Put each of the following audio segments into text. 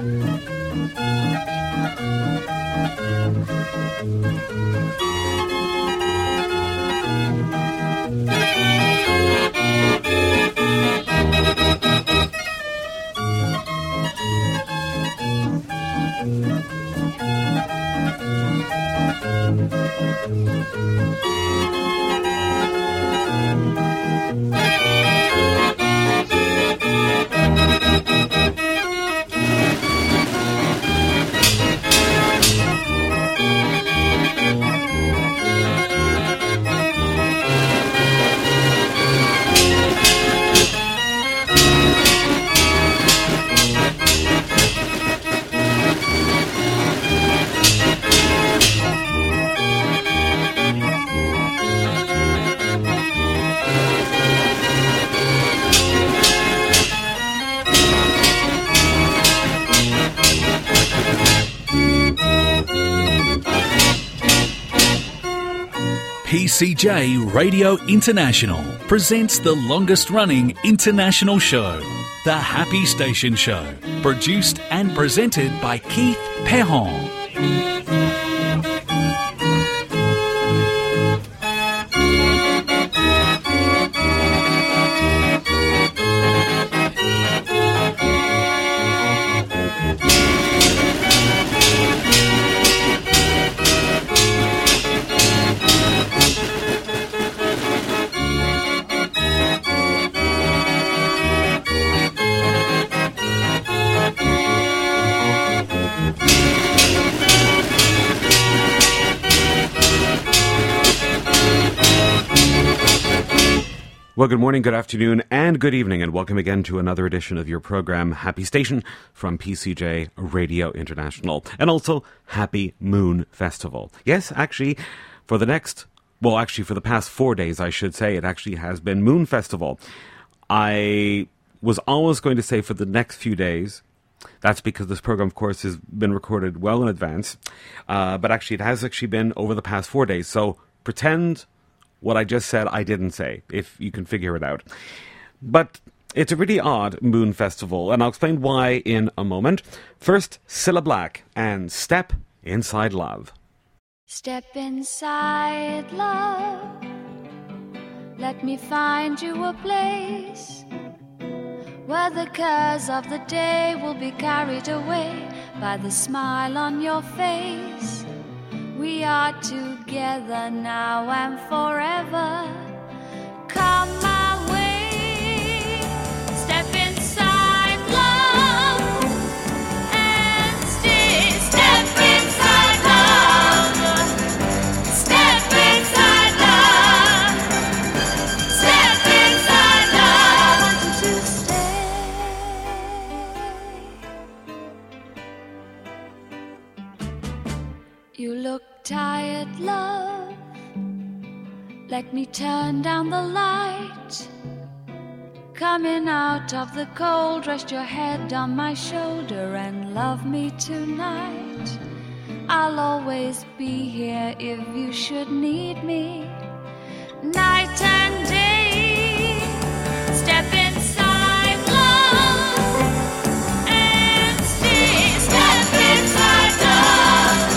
PCJ Radio International presents the longest-running international show, The Happy Station Show, produced and presented by Keith Perron. Well, good morning, good afternoon, and good evening, and welcome again to another edition of your program, Happy Station, from PCJ Radio International, and also Happy Moon Festival. Yes, actually, for the past 4 days, I should say, it actually has been Moon Festival. I was always going to say for the next few days. That's because this program, of course, has been recorded well in advance, but actually it has actually been over the past 4 days, so pretend what I just said I didn't say, if you can figure it out. But it's a really odd Moon Festival, and I'll explain why in a moment. First, Cilla Black and Step Inside Love. Step inside love, let me find you a place where the cares of the day will be carried away by the smile on your face. We are together now and forever. Come my way, step inside love and stay. Step inside love, step inside love, step inside love. I want you to stay. You look tired, love. Let me turn down the light. Coming out of the cold, rest your head on my shoulder and love me tonight. I'll always be here if you should need me. Night and day, step inside love and stay. Step inside love.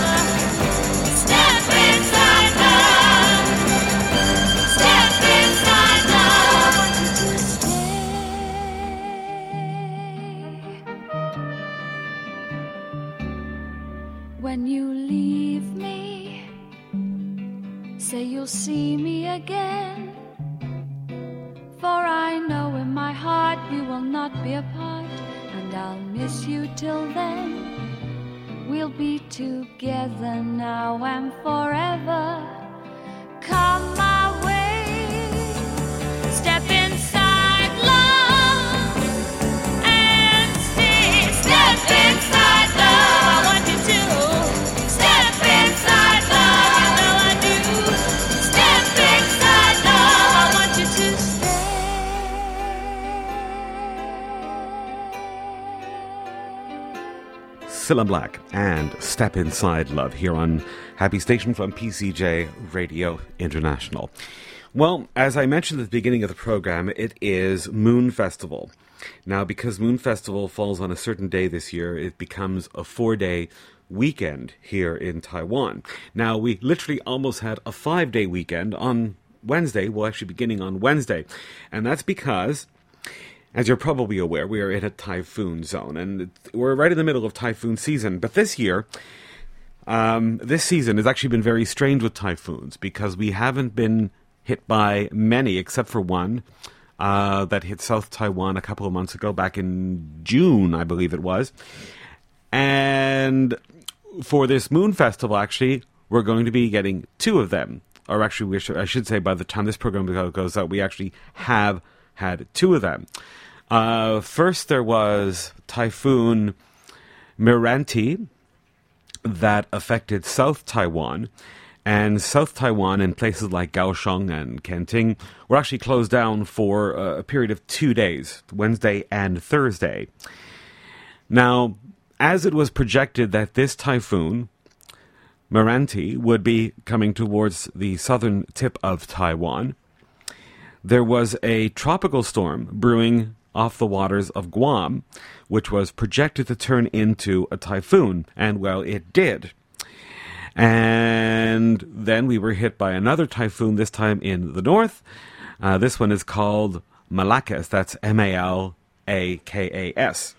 When you leave me, say you'll see me again. For I know in my heart we will not be apart, and I'll miss you till then. We'll be together now and forever. Come my way, step inside love and stay. Step inside love, I want you to. Cilla Black and Step Inside Love here on Happy Station from PCJ Radio International. Well, as I mentioned at the beginning of the program, it is Moon Festival. Now, because Moon Festival falls on a certain day this year, it becomes a 4-day weekend here in Taiwan. Now, we literally almost had a 5-day weekend on Wednesday, well, actually beginning on Wednesday. And that's because, as you're probably aware, we are in a typhoon zone, and we're right in the middle of typhoon season. But this year, this season has actually been very strange with typhoons, because we haven't been hit by many, except for one that hit South Taiwan a couple of months ago, back in June, I believe it was. And for this Moon Festival, actually, we're going to be getting 2 of them. Or actually, I should say, by the time this program goes out, we actually have had 2 of them. First, there was Typhoon Miranti that affected South Taiwan. And South Taiwan and places like Kaohsiung and Kenting were actually closed down for a period of 2 days, Wednesday and Thursday. Now, as it was projected that this typhoon, Miranti, would be coming towards the southern tip of Taiwan, there was a tropical storm brewing off the waters of Guam, which was projected to turn into a typhoon, and well, it did. And then we were hit by another typhoon, this time in the north. This one is called Malakas. That's Malakas.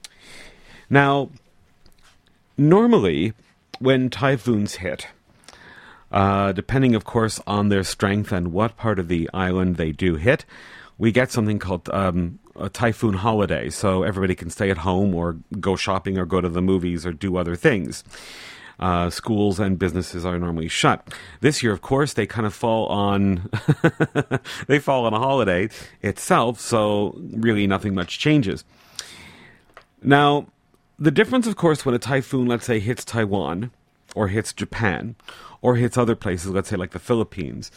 Now, normally, when typhoons hit, depending, of course, on their strength and what part of the island they do hit, we get something called a typhoon holiday. So everybody can stay at home or go shopping or go to the movies or do other things. Schools and businesses are normally shut. This year, of course, they kind of fall on they fall on a holiday itself, so really nothing much changes. Now, the difference, of course, when a typhoon, let's say, hits Taiwan or hits Japan or hits other places, let's say like the Philippines,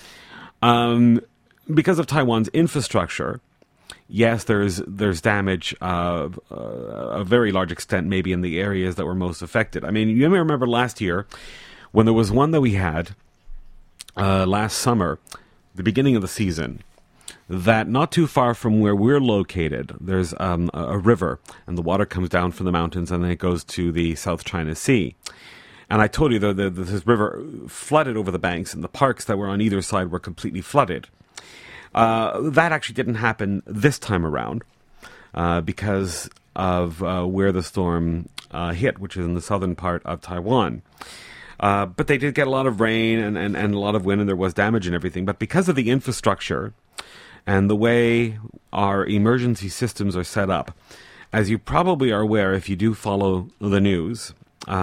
because of Taiwan's infrastructure, yes, there's damage of a very large extent, maybe in the areas that were most affected. I mean, you may remember last year when there was one that we had last summer, the beginning of the season, that not too far from where we're located, there's a river, and the water comes down from the mountains, and then it goes to the South China Sea. And I told you that this river flooded over the banks, and the parks that were on either side were completely flooded. That actually didn't happen this time around because of where the storm hit, which is in the southern part of Taiwan. But they did get a lot of rain and a lot of wind, and there was damage and everything. But because of the infrastructure and the way our emergency systems are set up, as you probably are aware if you do follow the news,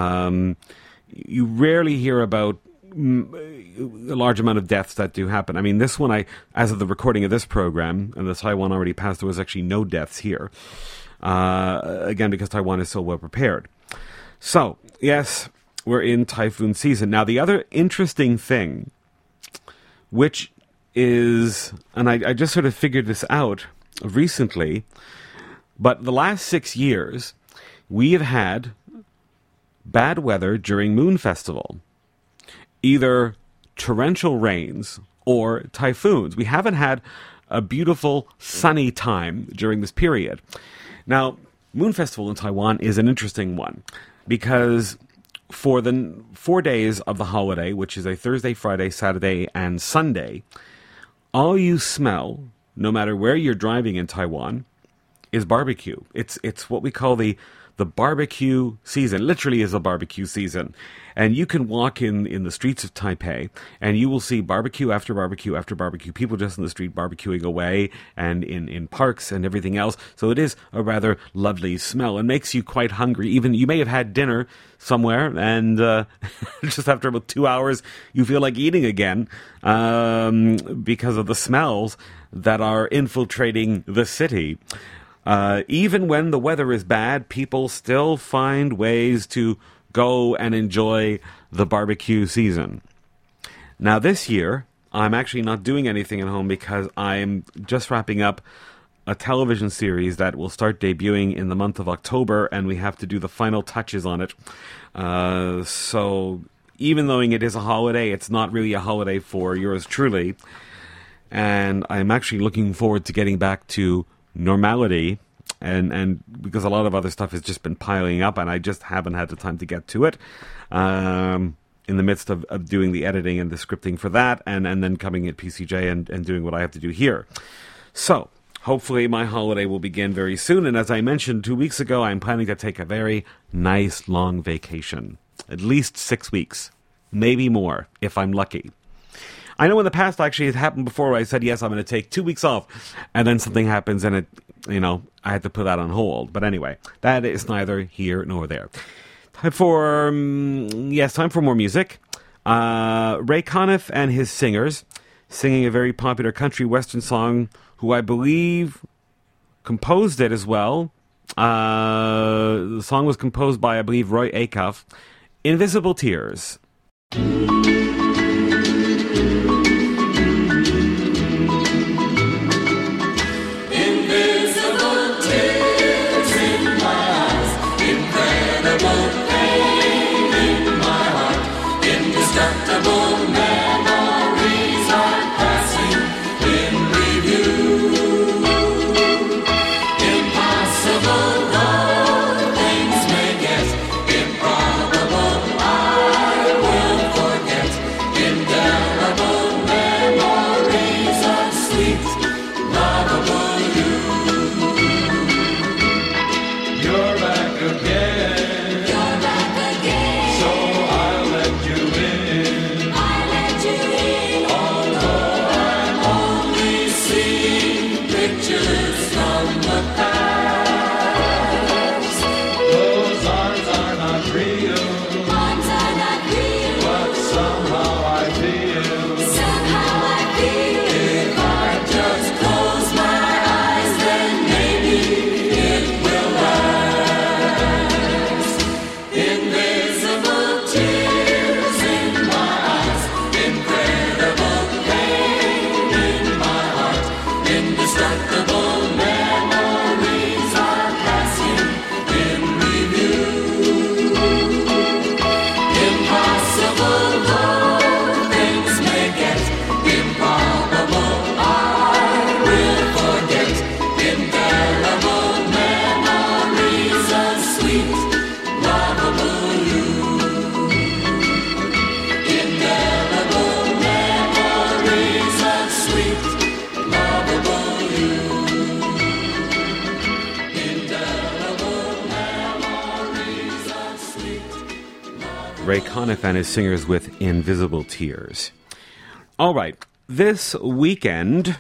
you rarely hear about a large amount of deaths that do happen. I mean, this one, as of the recording of this program, and the Taiwan already passed, there was actually no deaths here. Again, because Taiwan is so well prepared. So, yes, we're in typhoon season. Now, the other interesting thing, which is, and I just sort of figured this out recently, but the last 6 years, we have had bad weather during Moon Festival. Either torrential rains or typhoons. We haven't had a beautiful sunny time during this period. Now, Moon Festival in Taiwan is an interesting one because for the 4 days of the holiday, which is a Thursday, Friday, Saturday, and Sunday, all you smell, no matter where you're driving in Taiwan, is barbecue. It's what we call the barbecue season. Literally is a barbecue season. And you can walk in the streets of Taipei, and you will see barbecue after barbecue after barbecue, people just in the street barbecuing away, and in parks and everything else. So it is a rather lovely smell, and makes you quite hungry. Even you may have had dinner somewhere, and just after about 2 hours, you feel like eating again because of the smells that are infiltrating the city. Even when the weather is bad, people still find ways to go and enjoy the barbecue season. Now, this year, I'm actually not doing anything at home because I'm just wrapping up a television series that will start debuting in the month of October, and we have to do the final touches on it. So, even though it is a holiday, it's not really a holiday for yours truly. And I'm actually looking forward to getting back to normality and because a lot of other stuff has just been piling up, and I just haven't had the time to get to it. In the midst of doing the editing and the scripting for that, and then coming at PCJ and doing what I have to do here. So, hopefully my holiday will begin very soon, and as I mentioned 2 weeks ago, I'm planning to take a very nice long vacation. At least 6 weeks. Maybe more, if I'm lucky. I know in the past, actually, it happened before where I said, yes, I'm going to take 2 weeks off, and then something happens and I had to put that on hold. But anyway, that is neither here nor there. Time for more music. Ray Conniff and his singers singing a very popular country western song, who I believe composed it as well. The song was composed by, I believe, Roy Acuff. Invisible Tears. Ray Conniff and his singers with Invisible Tears. All right, this weekend,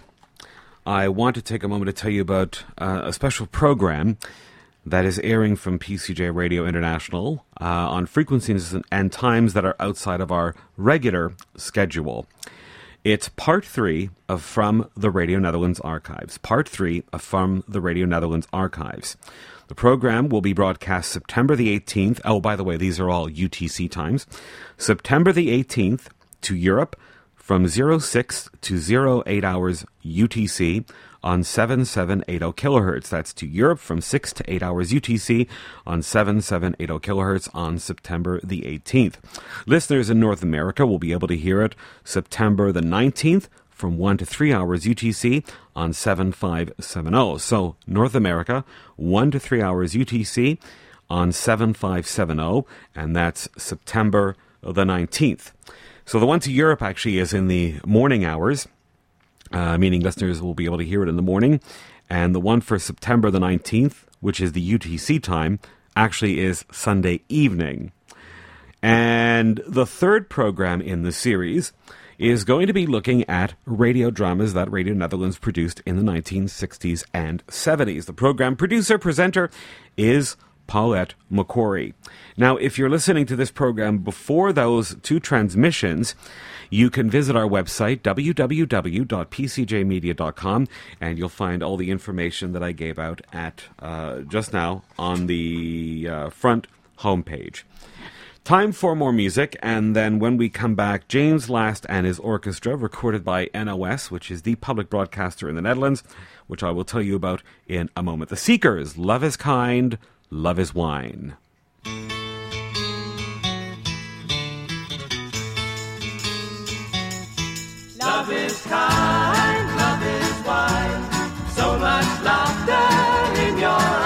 I want to take a moment to tell you about a special program that is airing from PCJ Radio International on frequencies and times that are outside of our regular schedule. It's part 3 of From the Radio Netherlands Archives. Part 3 of From the Radio Netherlands Archives. The program will be broadcast September the 18th. Oh, by the way, these are all UTC times. September the 18th to Europe from 06 to 08 hours UTC on 7780 kilohertz. That's to Europe from 6 to 8 hours UTC on 7780 kilohertz on September the 18th. Listeners in North America will be able to hear it September the 19th from 1 to 3 hours UTC on 7570. So, North America, 1 to 3 hours UTC on 7570, and that's September the 19th. So the one to Europe actually is in the morning hours, meaning listeners will be able to hear it in the morning, and the one for September the 19th, which is the UTC time, actually is Sunday evening. And the third program in the series is going to be looking at radio dramas that Radio Netherlands produced in the 1960s and 70s. The program presenter is Paulette McQuarrie. Now, if you're listening to this program before those two transmissions, you can visit our website, www.pcjmedia.com, and you'll find all the information that I gave out at just now on the front homepage. Time for more music, and then when we come back, James Last and his orchestra, recorded by NOS, which is the public broadcaster in the Netherlands, which I will tell you about in a moment. The Seekers, Love is Kind, Love is Wine. Love is kind, love is wine, so much laughter in your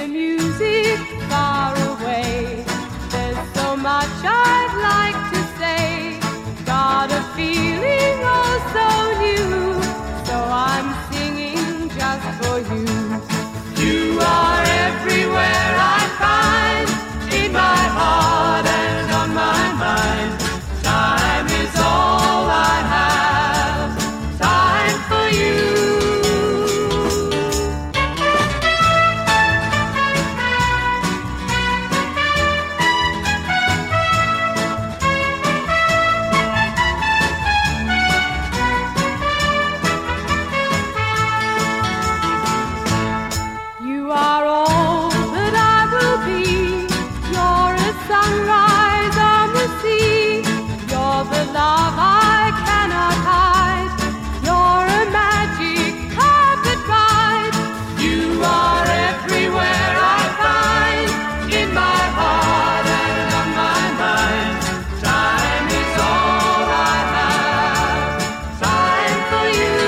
music far away. There's so much I'd like to say. Got a feeling oh so new, so I'm singing just for you. You are everywhere I find, in my heart and on my mind. Time is all I have, time for you. You are all that I will be. You're a sunrise on the sea. You're the love I cannot hide. You're a magic carpet ride. You are everywhere I find, in my heart and on my mind. Time is all I have, time for you.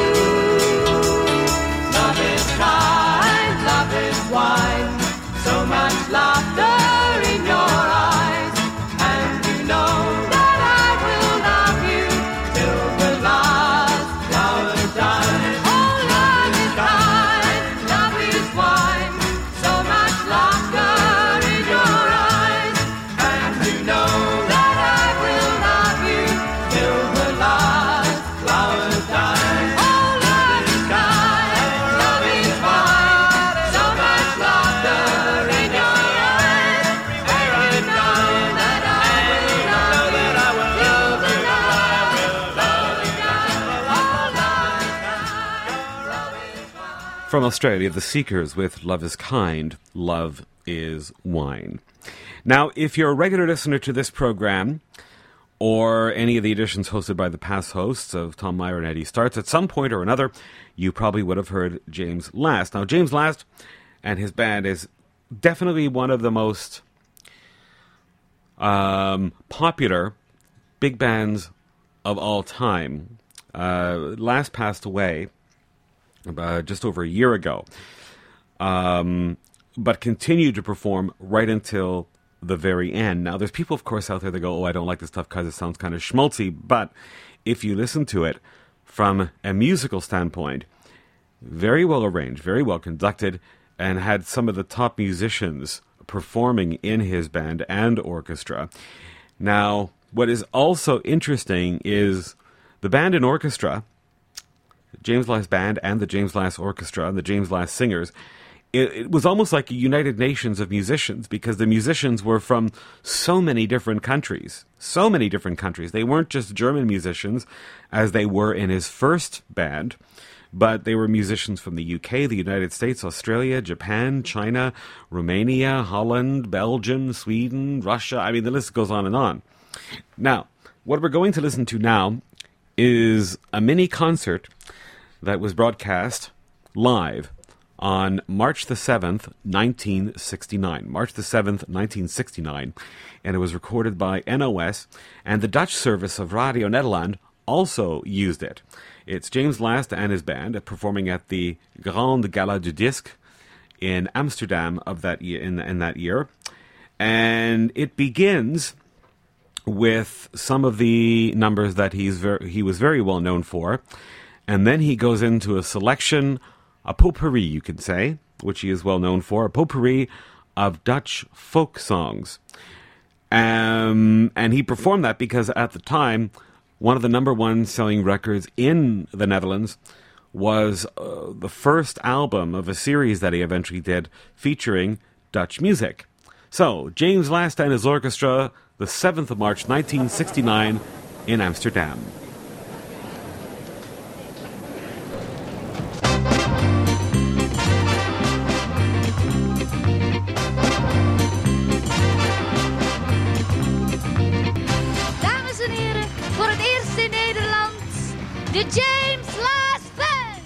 Love is kind, love is wine. So much laughter in your eyes, and you know that I will love you till the last flower dies. Oh, love is kind, love is wine. So much laughter in your eyes, and you know that I will love you till the last flower dies. Oh, love is kind, love is wine. So much laughter in your eyes, and you know that I will love you till the last flower dies. Oh, love is kind, love is wine. From Australia, The Seekers with Love is Kind, Love is Wine. Now, if you're a regular listener to this program, or any of the editions hosted by the past hosts of Tom Meyer and Eddie Starts, at some point or another, you probably would have heard James Last. Now, James Last and his band is definitely one of the most popular big bands of all time. Last passed away just over a year ago, but continued to perform right until the very end. Now, there's people, of course, out there that go, oh, I don't like this stuff because it sounds kind of schmaltzy, but if you listen to it from a musical standpoint, very well arranged, very well conducted, and had some of the top musicians performing in his band and orchestra. Now, what is also interesting is the band and orchestra, James Last Band and the James Last Orchestra and the James Last Singers, it was almost like a United Nations of musicians, because the musicians were from so many different countries. So many different countries. They weren't just German musicians, as they were in his first band, but they were musicians from the UK, the United States, Australia, Japan, China, Romania, Holland, Belgium, Sweden, Russia. I mean, the list goes on and on. Now, what we're going to listen to now is a mini concert that was broadcast live on March the 7th, 1969. March the 7th, 1969. And it was recorded by NOS, and the Dutch service of Radio Nederland also used it. It's James Last and his band performing at the Grande Gala du Disque in Amsterdam of that year, in that year. And it begins with some of the numbers that he was very well known for. And then he goes into a selection, a potpourri, you could say, which he is well known for, a potpourri of Dutch folk songs. And he performed that because at the time, one of the number one selling records in the Netherlands was the first album of a series that he eventually did featuring Dutch music. So, James Last and his orchestra, the 7th of March, 1969, in Amsterdam. De James Last Band.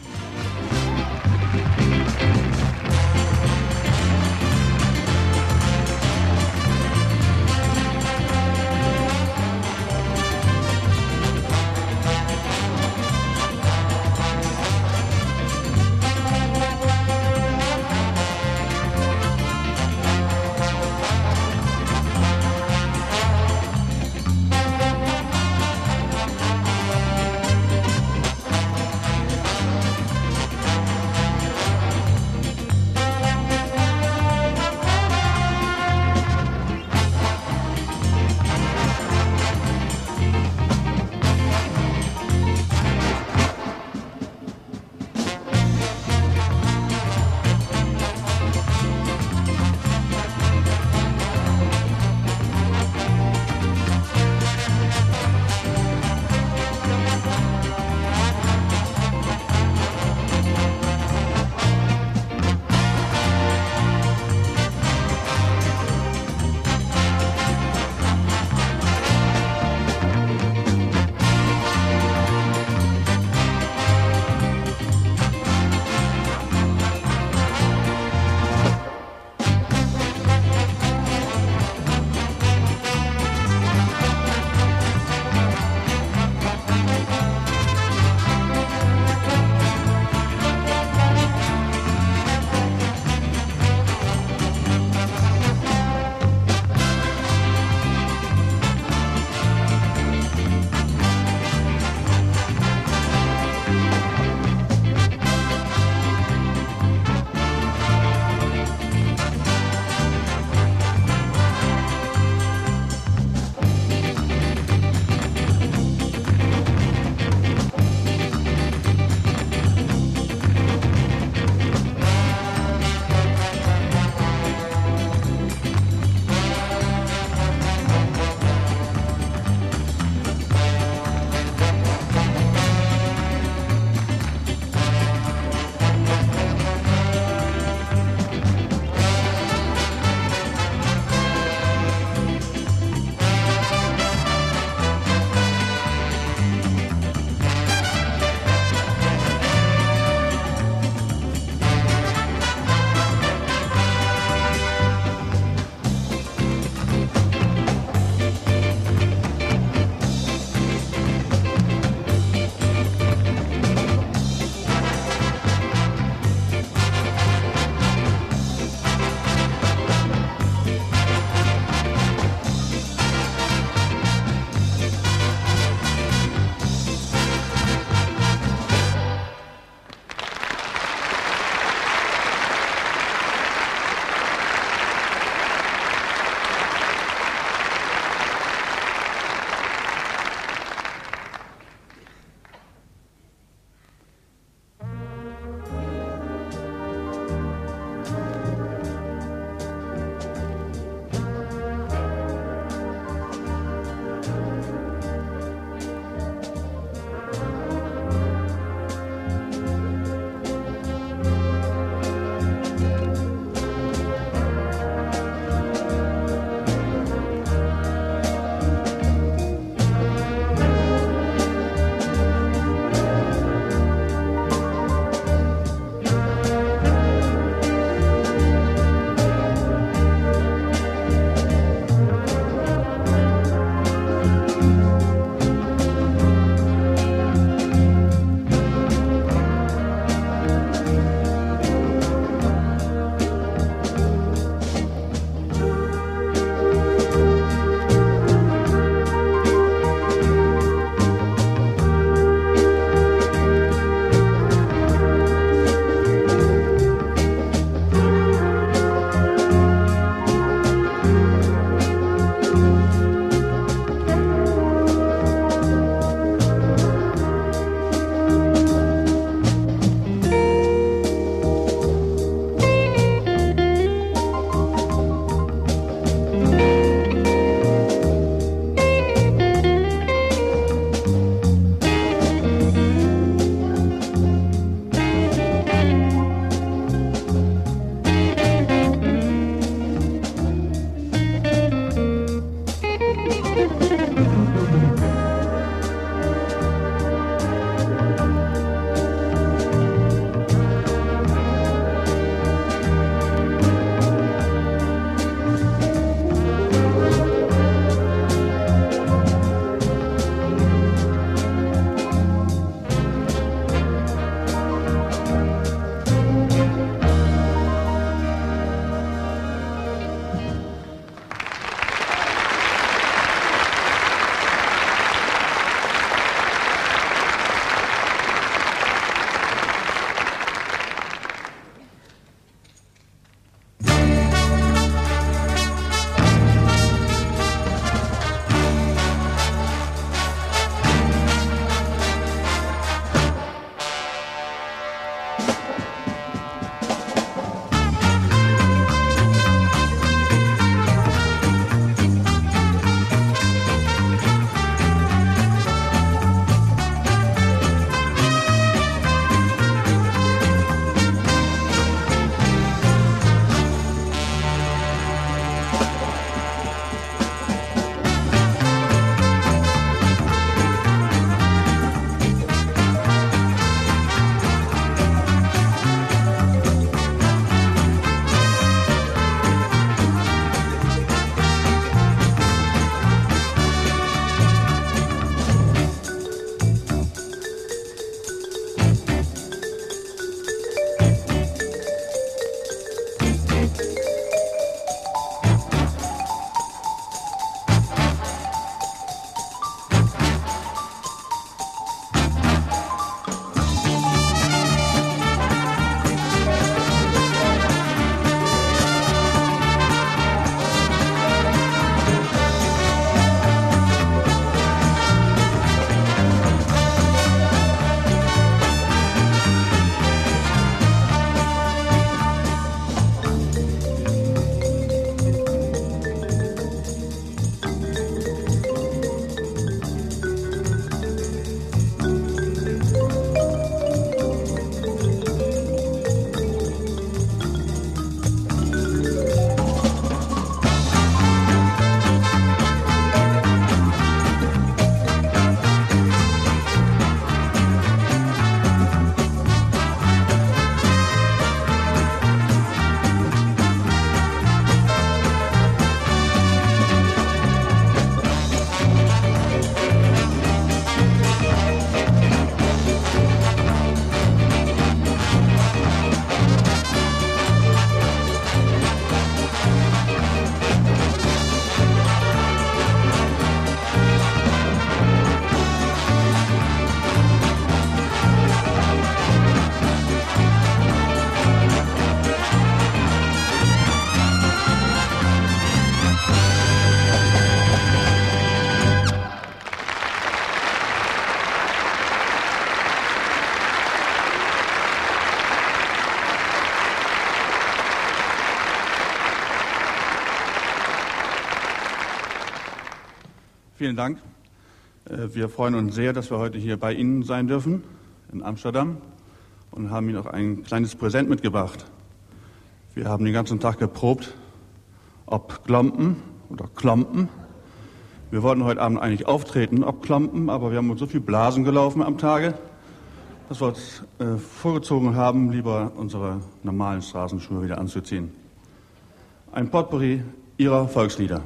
Vielen Dank. Wir freuen uns sehr, dass wir heute hier bei Ihnen sein dürfen in Amsterdam und haben Ihnen auch ein kleines Präsent mitgebracht. Wir haben den ganzen Tag geprobt, ob Glompen oder Klompen. Wir wollten heute Abend eigentlich auftreten, ob Klompen, aber wir haben uns so viel Blasen gelaufen am Tage, dass wir uns vorgezogen haben, lieber unsere normalen Straßenschuhe wieder anzuziehen. Ein Potpourri Ihrer Volkslieder.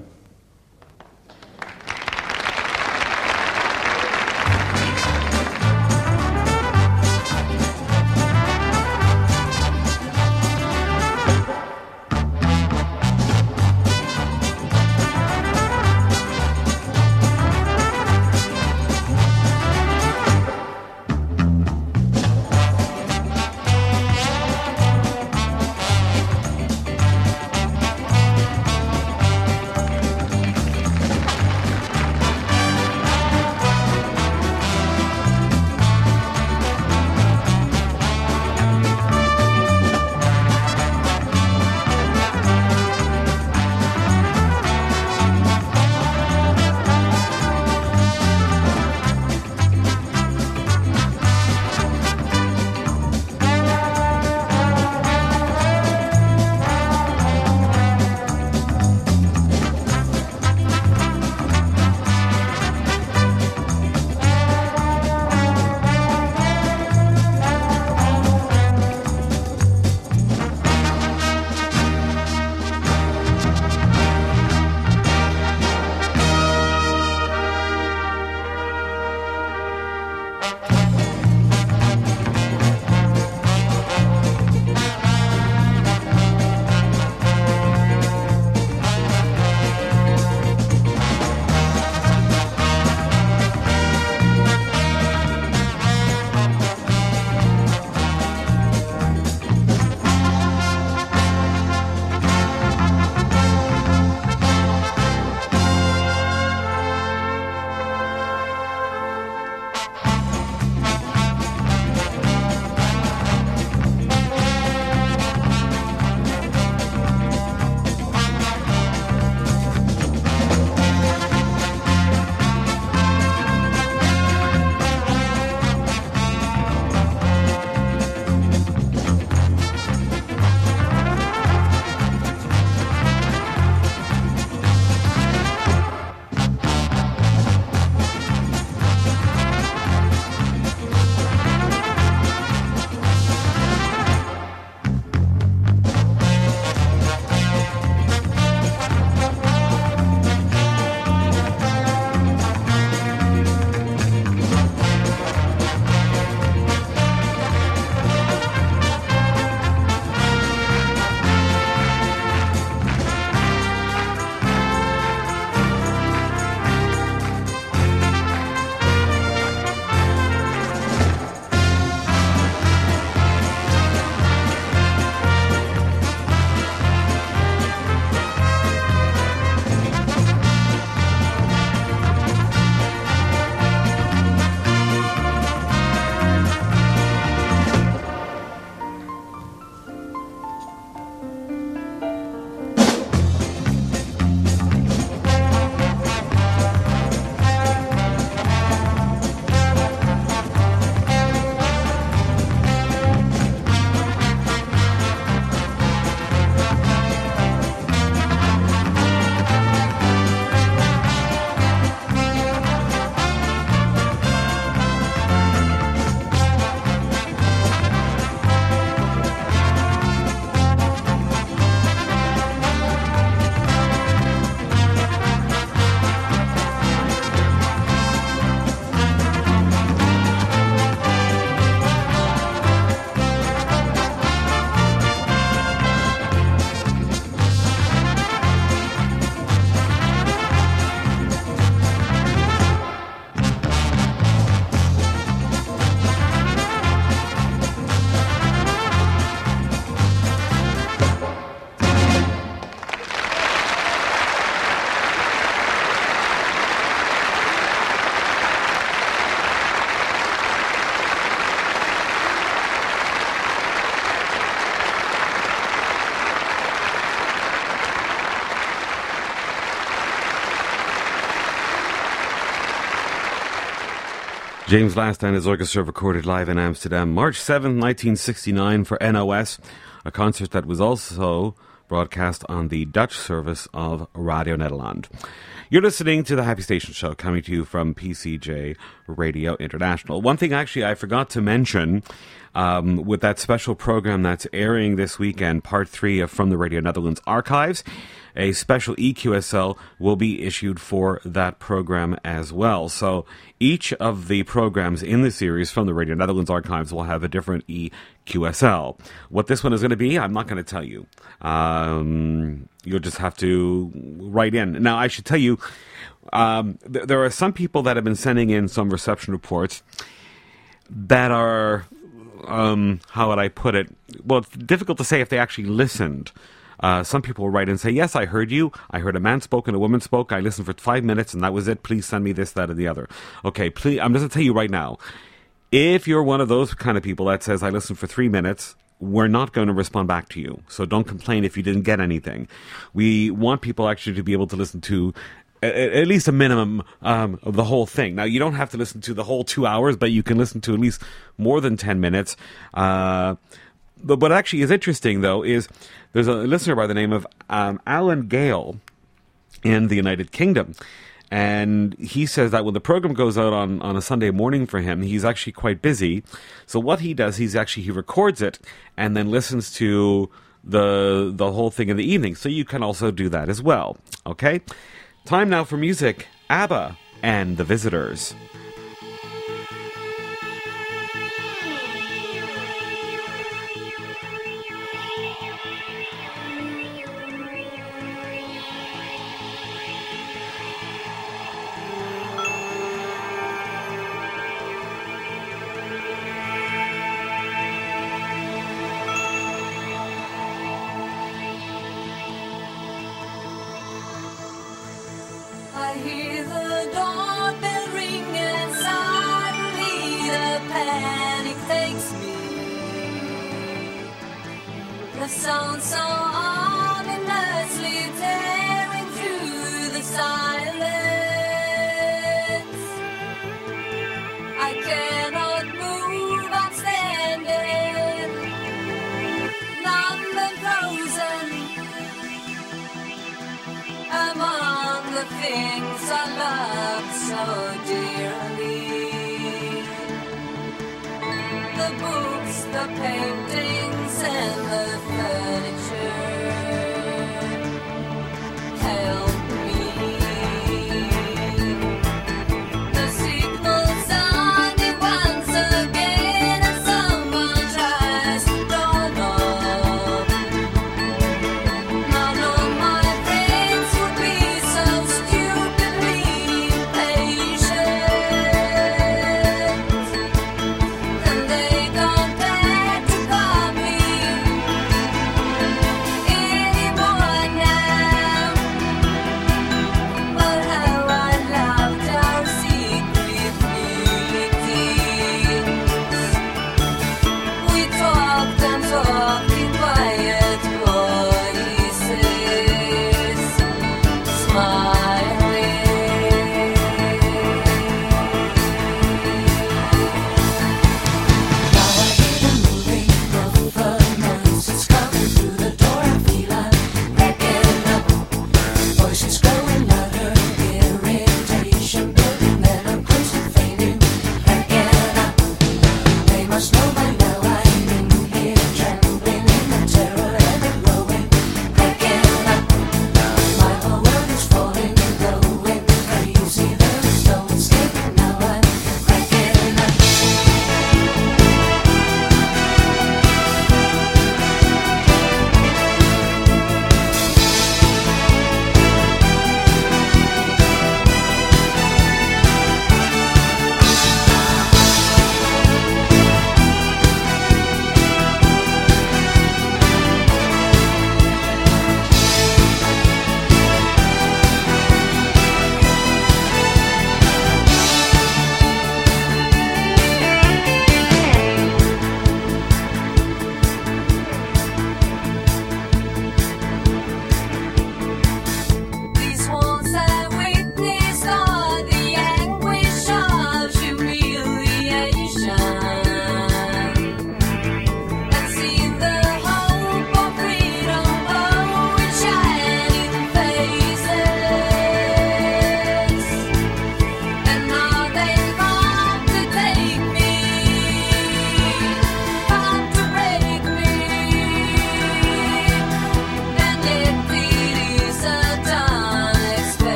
James Last and his orchestra recorded live in Amsterdam, March 7th, 1969 for NOS, a concert that was also broadcast on the Dutch service of Radio Nederland. You're listening to the Happy Station Show, coming to you from PCJ Radio International. One thing actually I forgot to mention with that special program that's airing this weekend, part 3 of From the Radio Netherlands archives, a special EQSL will be issued for that program as well. So each of the programs in the series from the Radio Netherlands archives will have a different EQSL. What this one is going to be, I'm not going to tell you. You'll just have to write in. Now, I should tell you, there are some people that have been sending in some reception reports that are, how would I put it? Well, it's difficult to say if they actually listened. Some people will write and say, yes, I heard you. I heard a man spoke and a woman spoke. I listened for 5 minutes and that was it. Please send me this, that, and the other. Okay, please, I'm just going to tell you right now. If you're one of those kind of people that says, I listened for 3 minutes, we're not going to respond back to you. So don't complain if you didn't get anything. We want people actually to be able to listen to at least a minimum of the whole thing. Now, you don't have to listen to the whole 2 hours, but you can listen to at least more than 10 minutes. But what actually is interesting, though, is there's a listener by the name of Alan Gale in the United Kingdom. And he says that when the program goes out on a Sunday morning for him, he's actually quite busy. So what he does, he records it and then listens to the whole thing in the evening. So you can also do that as well. Okay? Time now for music. ABBA and The Visitors. I hear the doorbell ring and suddenly the panic takes me. The sound so ominously tearing through the silence. I cannot move, I'm standing, numb and frozen among the things I love so dearly. The books, the paintings, and the furniture help me. The signal sounding once again, and someone tries to dawn up. None of my friends would be so stupidly impatient, and they come back to call me.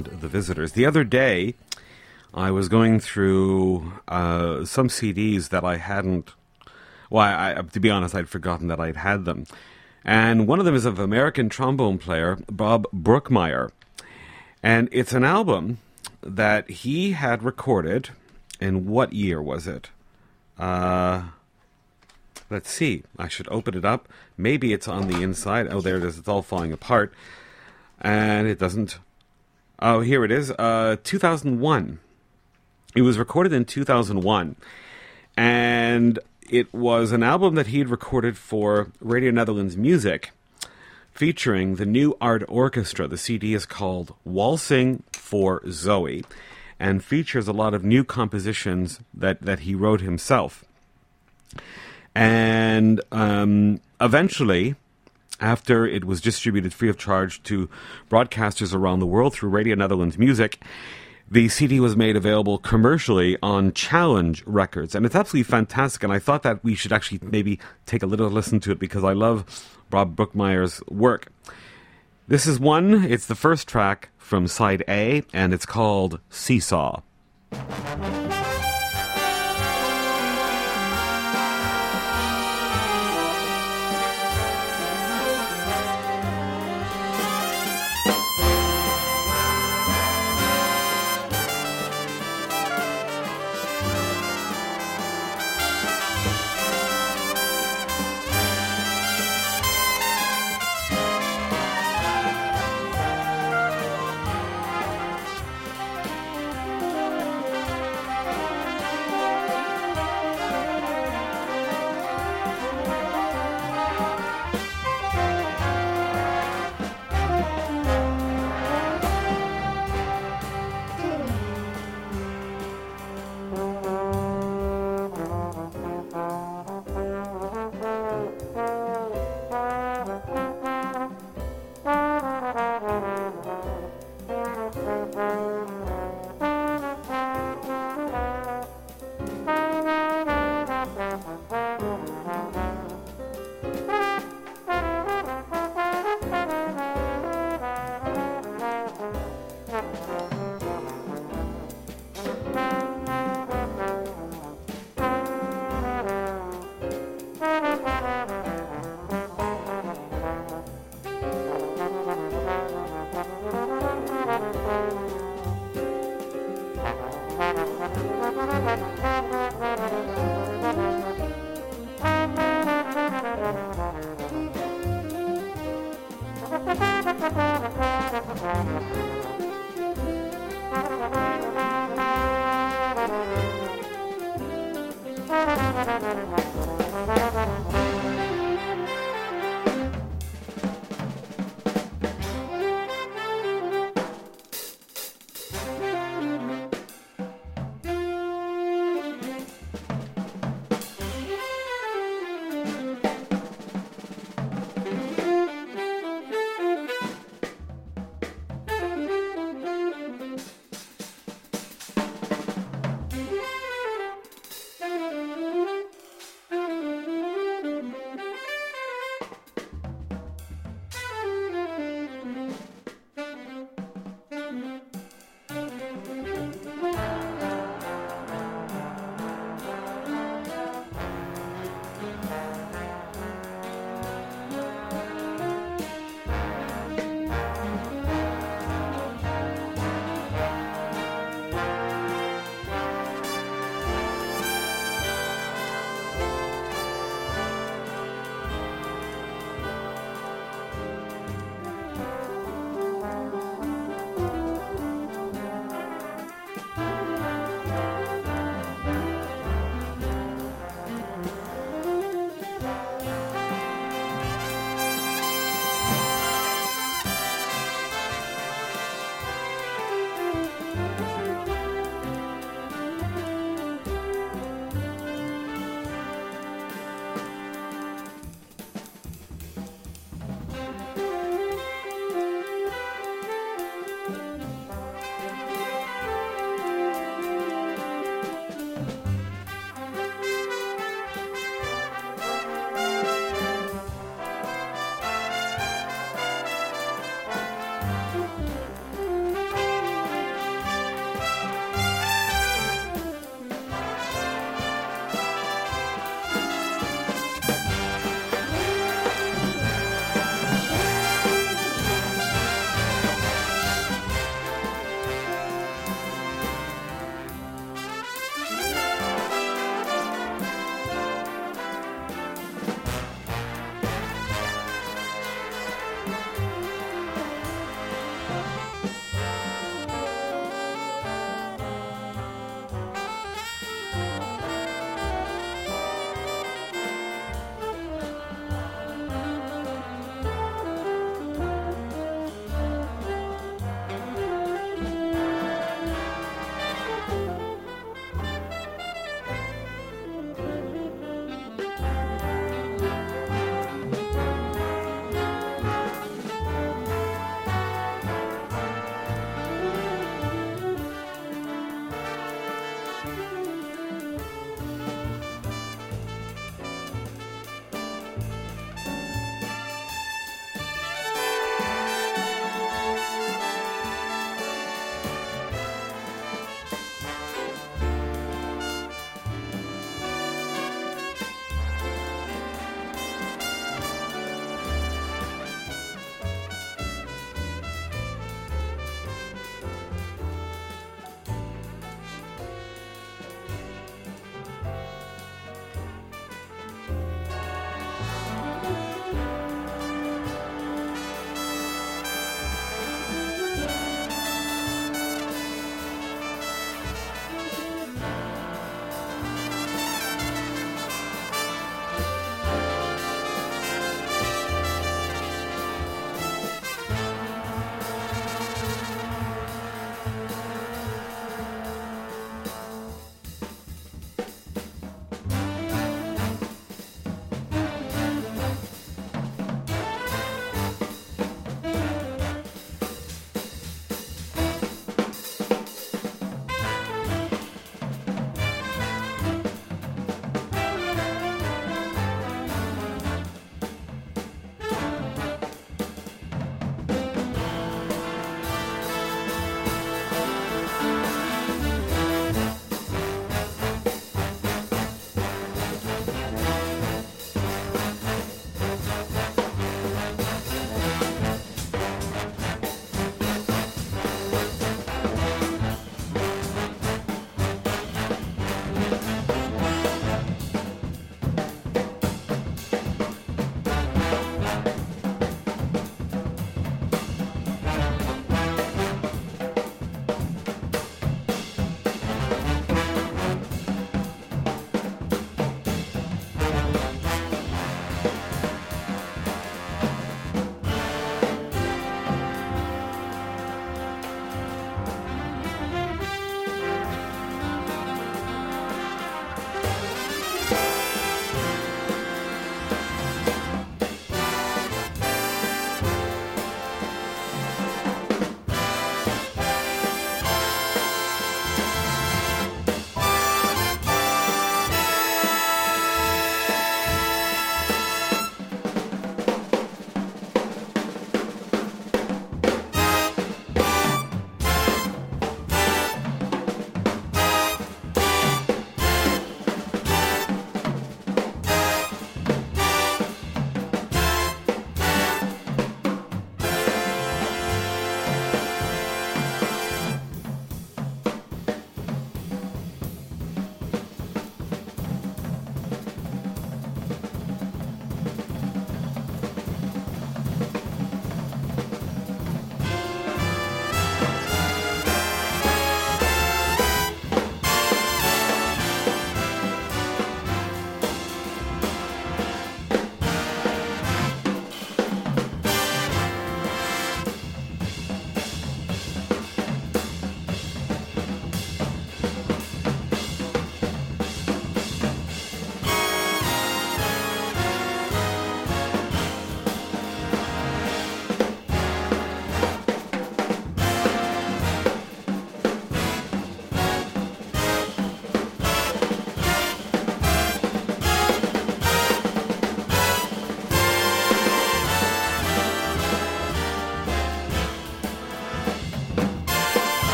and the Visitors. The other day, I was going through some CDs that I hadn't... Well, to be honest, I'd forgotten that I'd had them. And one of them is of American trombone player Bob Brookmeyer. And it's an album that he had recorded... In what year was it? Let's see. I should open it up. Maybe it's on the inside. Oh, there it is. It's all falling apart. And it doesn't... Oh, here it is. 2001. It was recorded in 2001. And it was an album that he'd recorded for Radio Netherlands Music, featuring the New Art Orchestra. The CD is called Waltzing for Zoe, and features a lot of new compositions that he wrote himself. And eventually, after it was distributed free of charge to broadcasters around the world through Radio Netherlands Music, the CD was made available commercially on Challenge Records. And it's absolutely fantastic, and I thought that we should actually maybe take a little listen to it, because I love Bob Brookmeyer's work. This is one, it's the first track from Side A, and it's called Seesaw.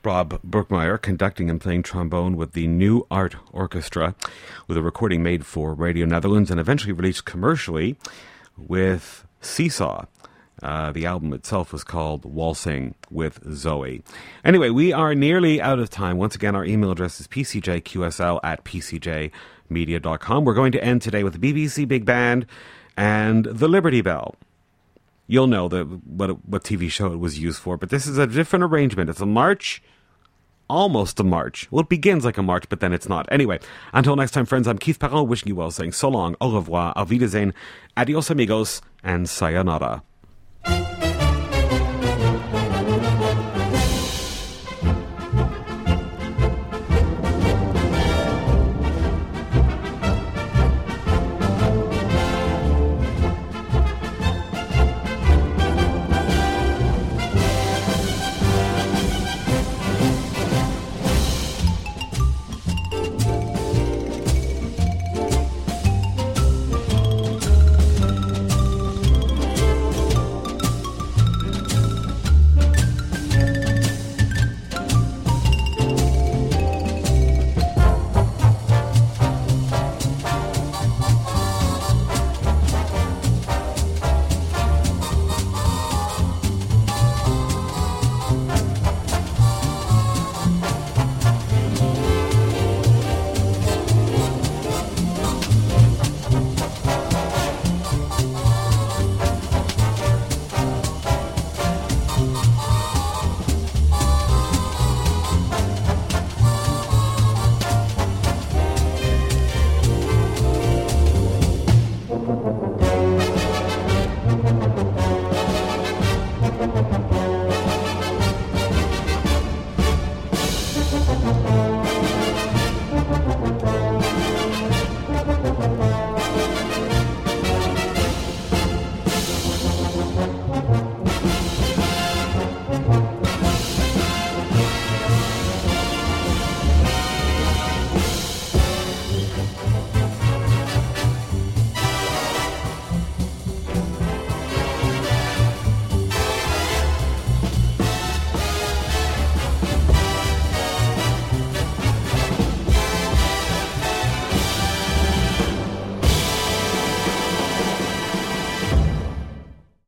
Rob Brookmeyer conducting and playing trombone with the New Art Orchestra, with a recording made for Radio Netherlands and eventually released commercially with Seesaw. The album itself was called Waltzing with Zoe. Anyway, we are nearly out of time. Once again, our email address is pcjqsl@pcjmedia.com. We're going to end today with the BBC Big Band and the Liberty Bell. You'll know what TV show it was used for, but this is a different arrangement. It's a march, almost a march. Well, it begins like a march, but then it's not. Anyway, until next time, friends, I'm Keith Perron wishing you well, saying so long, au revoir, auf Wiedersehen, adios amigos, and sayonara.